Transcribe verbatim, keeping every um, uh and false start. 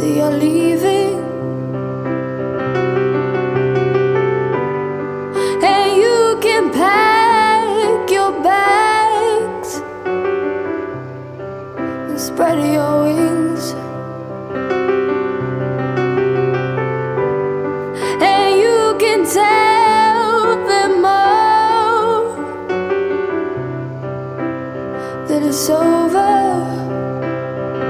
that you're leaving, and you can pack your bags and spread your wings.